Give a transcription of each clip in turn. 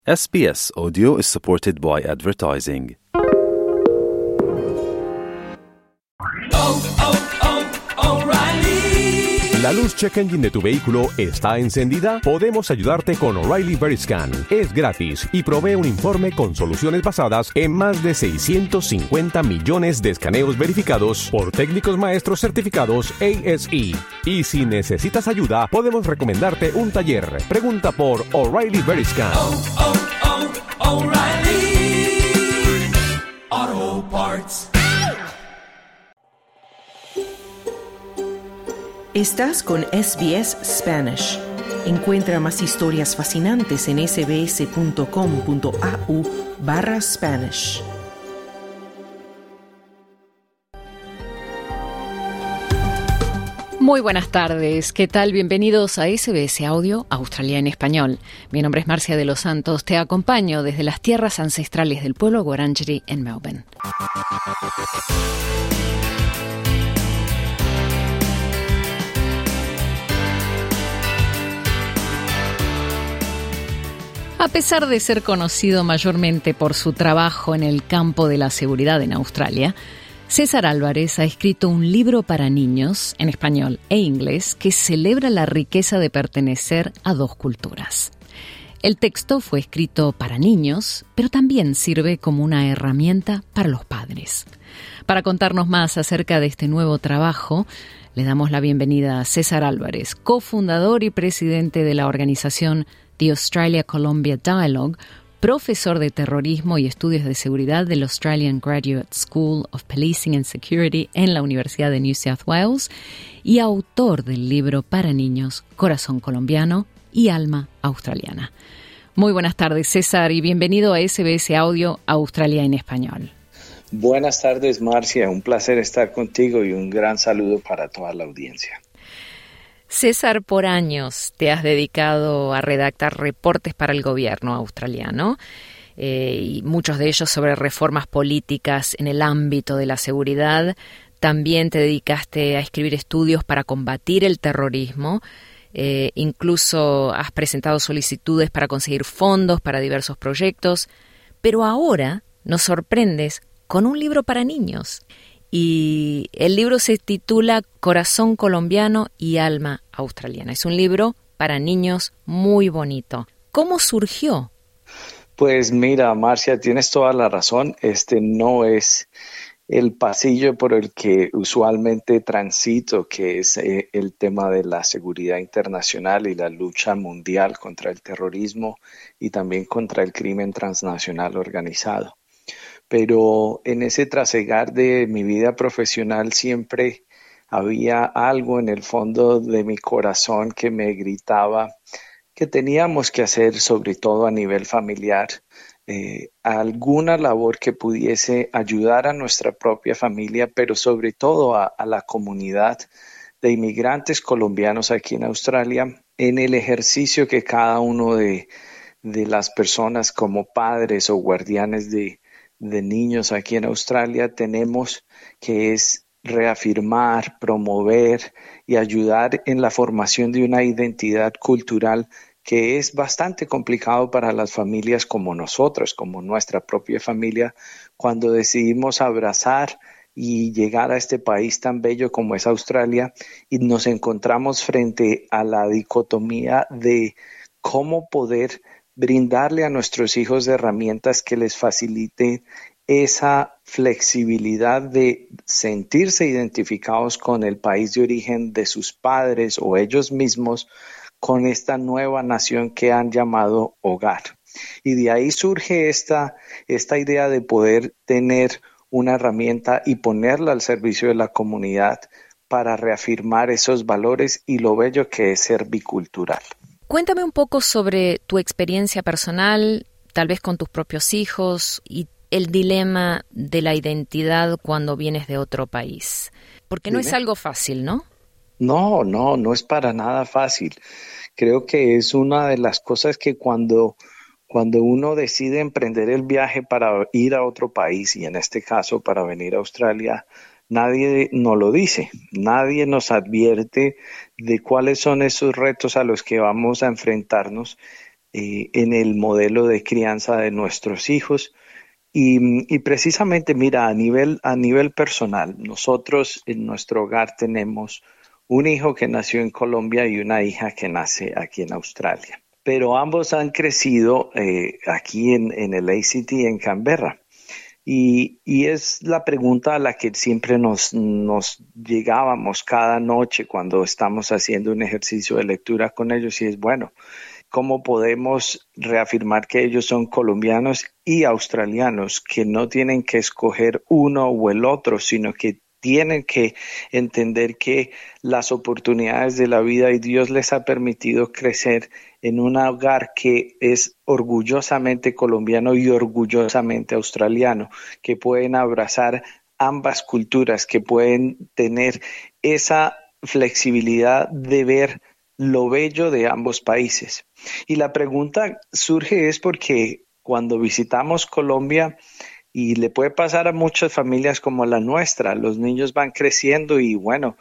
SBS Audio is supported by advertising. ¿La luz check engine de tu vehículo está encendida? Podemos ayudarte con O'Reilly Veriscan. Es gratis y provee un informe con soluciones basadas en más de 650 millones de escaneos verificados por técnicos maestros certificados ASE. Y si necesitas ayuda, podemos recomendarte un taller. Pregunta por O'Reilly Veriscan. O'Reilly Auto Parts. Estás con SBS Spanish. Encuentra más historias fascinantes en sbs.com.au/Spanish. Muy buenas tardes, ¿qué tal? Bienvenidos a SBS Audio Australia en Español. Mi nombre es Marcia de los Santos, te acompaño desde las tierras ancestrales del pueblo Wurundjeri en Melbourne. A pesar de ser conocido mayormente por su trabajo en el campo de la seguridad en Australia, César Álvarez ha escrito un libro para niños, en español e inglés, que celebra la riqueza de pertenecer a dos culturas. El texto fue escrito para niños, pero también sirve como una herramienta para los padres. Para contarnos más acerca de este nuevo trabajo, le damos la bienvenida a César Álvarez, cofundador y presidente de la organización The Australia-Colombia Dialogue, profesor de terrorismo y estudios de seguridad del Australian Graduate School of Policing and Security en la Universidad de New South Wales y autor del libro para niños Corazón Colombiano y Alma Australiana. Muy buenas tardes, César, y bienvenido a SBS Audio Australia en Español. Buenas tardes, Marcia. Un placer estar contigo y un gran saludo para toda la audiencia. César, por años te has dedicado a redactar reportes para el gobierno australiano, y muchos de ellos sobre reformas políticas en el ámbito de la seguridad. También te dedicaste a escribir estudios para combatir el terrorismo. Incluso has presentado solicitudes para conseguir fondos para diversos proyectos. Pero ahora nos sorprendes con un libro para niños. Y el libro se titula Corazón Colombiano y Alma Australiana. Es un libro para niños muy bonito. ¿Cómo surgió? Pues mira, Marcia, tienes toda la razón. Este no es el pasillo por el que usualmente transito, que es el tema de la seguridad internacional y la lucha mundial contra el terrorismo y también contra el crimen transnacional organizado. Pero en ese trasegar de mi vida profesional siempre había algo en el fondo de mi corazón que me gritaba que teníamos que hacer, sobre todo a nivel familiar, alguna labor que pudiese ayudar a nuestra propia familia, pero sobre todo a la comunidad de inmigrantes colombianos aquí en Australia, en el ejercicio que cada uno de las personas como padres o guardianes de niños aquí en Australia tenemos, que es reafirmar, promover y ayudar en la formación de una identidad cultural que es bastante complicado para las familias como nosotros, como nuestra propia familia, cuando decidimos abrazar y llegar a este país tan bello como es Australia y nos encontramos frente a la dicotomía de cómo poder brindarle a nuestros hijos herramientas que les faciliten esa flexibilidad de sentirse identificados con el país de origen de sus padres o ellos mismos con esta nueva nación que han llamado hogar. Y de ahí surge esta idea de poder tener una herramienta y ponerla al servicio de la comunidad para reafirmar esos valores y lo bello que es ser bicultural. Cuéntame un poco sobre tu experiencia personal, tal vez con tus propios hijos, y el dilema de la identidad cuando vienes de otro país. Porque no es algo fácil, ¿no? No es para nada fácil. Creo que es una de las cosas que cuando uno decide emprender el viaje para ir a otro país, y en este caso para venir a Australia, nadie nos lo dice, nadie nos advierte de cuáles son esos retos a los que vamos a enfrentarnos en el modelo de crianza de nuestros hijos. Y precisamente, mira, a nivel personal, nosotros en nuestro hogar tenemos un hijo que nació en Colombia y una hija que nace aquí en Australia. Pero ambos han crecido aquí en el ACT en Canberra. Y es la pregunta a la que siempre nos llegábamos cada noche cuando estamos haciendo un ejercicio de lectura con ellos, y es, bueno, ¿cómo podemos reafirmar que ellos son colombianos y australianos, que no tienen que escoger uno o el otro, sino que tienen que entender que las oportunidades de la vida y Dios les ha permitido crecer en un hogar que es orgullosamente colombiano y orgullosamente australiano, que pueden abrazar ambas culturas, que pueden tener esa flexibilidad de ver lo bello de ambos países? Y la pregunta surge es porque cuando visitamos Colombia, y le puede pasar a muchas familias como la nuestra, los niños van creciendo y bueno,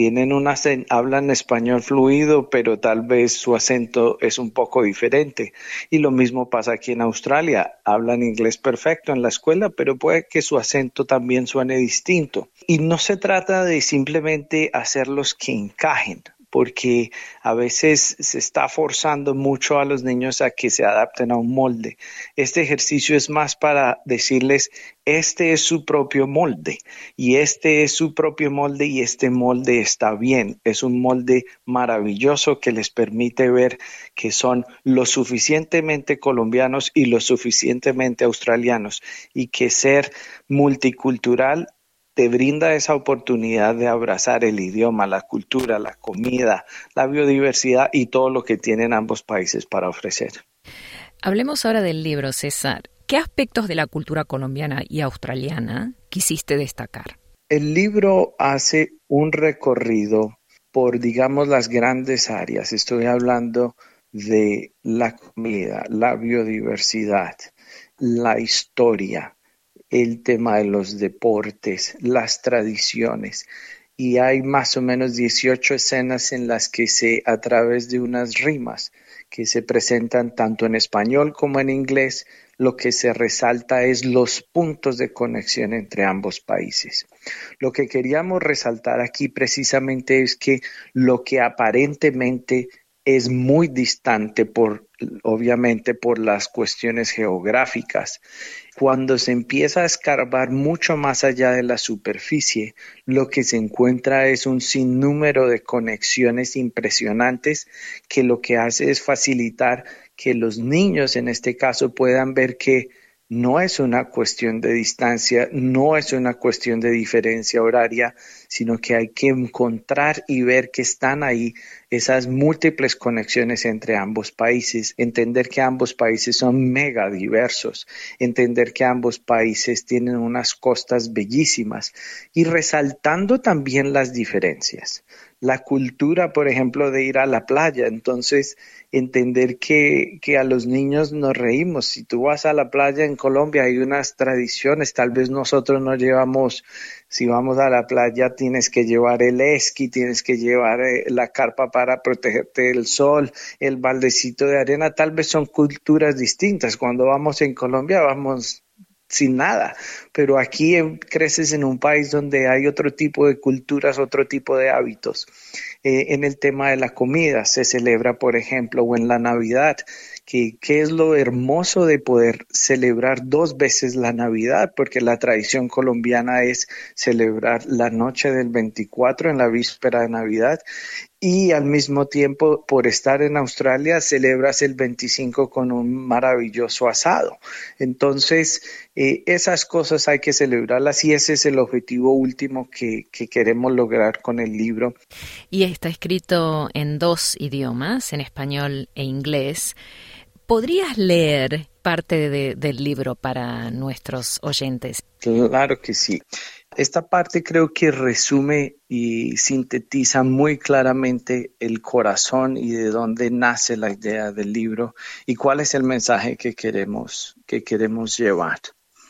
hablan español fluido, pero tal vez su acento es un poco diferente. Y lo mismo pasa aquí en Australia, hablan inglés perfecto en la escuela, pero puede que su acento también suene distinto. Y no se trata de simplemente hacerlos que encajen, porque a veces se está forzando mucho a los niños a que se adapten a un molde. Este ejercicio es más para decirles, este es su propio molde, y este es su propio molde, y este molde está bien. Es un molde maravilloso que les permite ver que son lo suficientemente colombianos y lo suficientemente australianos, y que ser multicultural te brinda esa oportunidad de abrazar el idioma, la cultura, la comida, la biodiversidad y todo lo que tienen ambos países para ofrecer. Hablemos ahora del libro, César. ¿Qué aspectos de la cultura colombiana y australiana quisiste destacar? El libro hace un recorrido por, digamos, las grandes áreas. Estoy hablando de la comida, la biodiversidad, la historia, el tema de los deportes, las tradiciones, y hay más o menos 18 escenas en las que a través de unas rimas que se presentan tanto en español como en inglés, lo que se resalta es los puntos de conexión entre ambos países. Lo que queríamos resaltar aquí precisamente es que lo que aparentemente es muy distante obviamente por las cuestiones geográficas, cuando se empieza a escarbar mucho más allá de la superficie, lo que se encuentra es un sinnúmero de conexiones impresionantes que lo que hace es facilitar que los niños en este caso puedan ver que no es una cuestión de distancia, no es una cuestión de diferencia horaria, sino que hay que encontrar y ver que están ahí esas múltiples conexiones entre ambos países, entender que ambos países son mega diversos, entender que ambos países tienen unas costas bellísimas y resaltando también las diferencias. La cultura, por ejemplo, de ir a la playa, entonces entender que a los niños nos reímos. Si tú vas a la playa en Colombia hay unas tradiciones, tal vez nosotros no llevamos, si vamos a la playa tienes que llevar el esquí, tienes que llevar la carpa para protegerte del sol, el baldecito de arena, tal vez son culturas distintas. Cuando vamos en Colombia vamos sin nada, pero aquí creces en un país donde hay otro tipo de culturas, otro tipo de hábitos. En el tema de la comida se celebra, por ejemplo, o en la Navidad, que es lo hermoso de poder celebrar 2 veces la Navidad, porque la tradición colombiana es celebrar la noche del 24 en la víspera de Navidad, y al mismo tiempo, por estar en Australia, celebras el 25 con un maravilloso asado. Entonces, esas cosas hay que celebrarlas y ese es el objetivo último que queremos lograr con el libro. Y está escrito en 2 idiomas, en español e inglés. ¿Podrías leer parte del libro para nuestros oyentes? Claro que sí. Esta parte creo que resume y sintetiza muy claramente el corazón y de dónde nace la idea del libro y cuál es el mensaje que queremos llevar.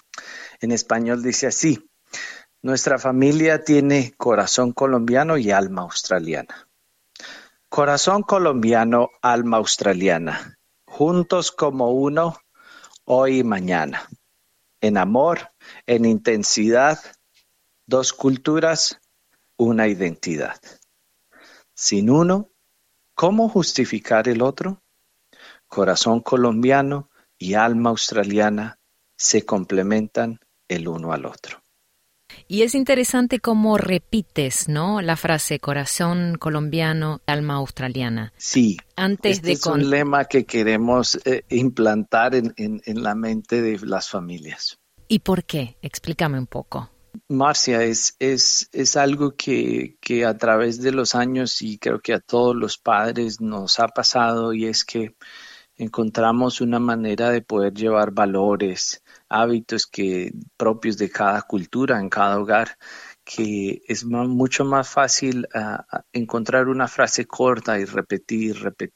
En español dice así: nuestra familia tiene corazón colombiano y alma australiana. Corazón colombiano, alma australiana. juntos como uno, hoy y mañana. En amor, en intensidad, dos culturas, una identidad. Sin uno, ¿cómo justificar el otro? Corazón colombiano y alma australiana se complementan el uno al otro. Y es interesante cómo repites, ¿no? La frase corazón colombiano, alma australiana. Sí, Antes es un lema que queremos implantar en la mente de las familias. ¿Y por qué? Explícame un poco. Marcia, es algo que a través de los años y creo que a todos los padres nos ha pasado, y es que encontramos una manera de poder llevar valores, hábitos propios de cada cultura, en cada hogar, que es mucho más fácil encontrar una frase corta y repetir.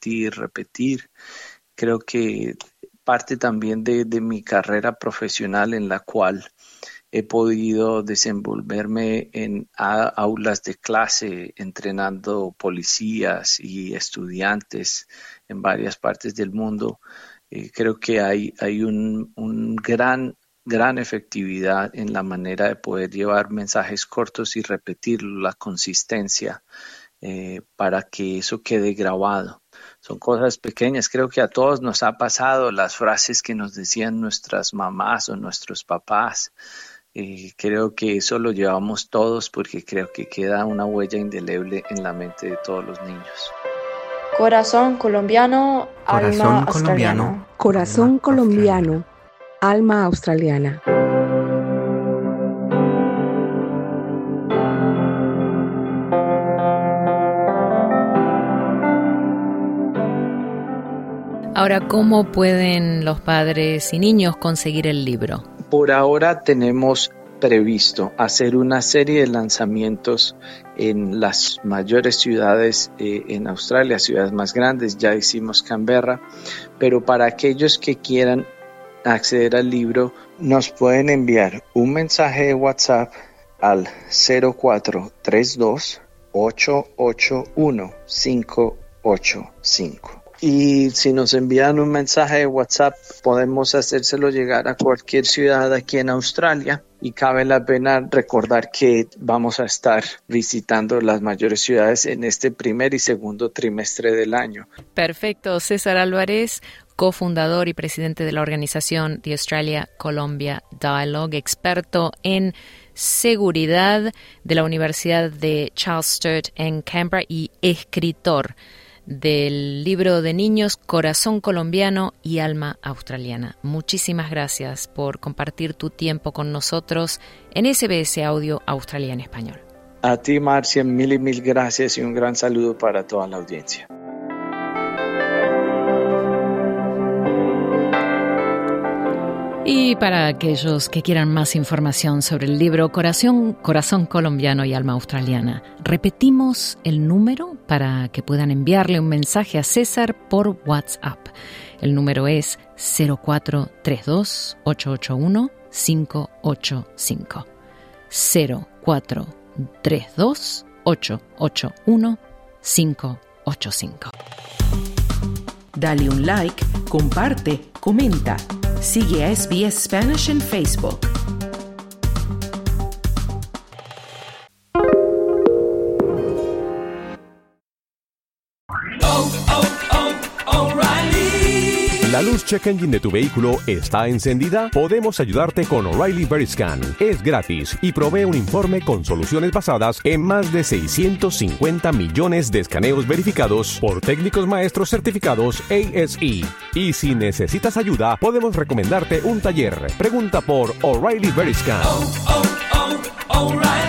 Creo que parte también de mi carrera profesional, en la cual he podido desenvolverme en aulas de clase, entrenando policías y estudiantes en varias partes del mundo. Creo que hay un gran efectividad en la manera de poder llevar mensajes cortos y repetirlo, la consistencia, para que eso quede grabado. Son cosas pequeñas, creo que a todos nos ha pasado las frases que nos decían nuestras mamás o nuestros papás. Creo que eso lo llevamos todos, porque creo que queda una huella indeleble en la mente de todos los niños. Corazón colombiano, alma australiana. Corazón colombiano, alma australiana. Ahora, ¿cómo pueden los padres y niños conseguir el libro? Por ahora tenemos previsto hacer una serie de lanzamientos en las mayores ciudades en Australia, ciudades más grandes. Ya hicimos Canberra, pero para aquellos que quieran acceder al libro, nos pueden enviar un mensaje de WhatsApp al 0432 881 585. Y si nos envían un mensaje de WhatsApp, podemos hacérselo llegar a cualquier ciudad aquí en Australia. Y cabe la pena recordar que vamos a estar visitando las mayores ciudades en este primer y segundo trimestre del año. Perfecto. César Álvarez, cofundador y presidente de la organización The Australia-Colombia Dialogue, experto en seguridad de la Universidad de Charles Sturt en Canberra y escritor del libro de niños Corazón colombiano y alma australiana. Muchísimas gracias por compartir tu tiempo con nosotros en SBS Audio Australia en Español. A ti, Marcia, mil y mil gracias, y un gran saludo para toda la audiencia. Y para aquellos que quieran más información sobre el libro Corazón colombiano y alma australiana, repetimos el número para que puedan enviarle un mensaje a César por WhatsApp. El número es 0432 881 585. 0432 881 585. Dale un like, comparte, comenta. Sigue a SBS Spanish en Facebook. ¿La luz check engine de tu vehículo está encendida? Podemos ayudarte con O'Reilly Veriscan. Es gratis y provee un informe con soluciones basadas en más de 650 millones de escaneos verificados por técnicos maestros certificados ASE. Y si necesitas ayuda, podemos recomendarte un taller. Pregunta por O'Reilly Veriscan. O'Reilly.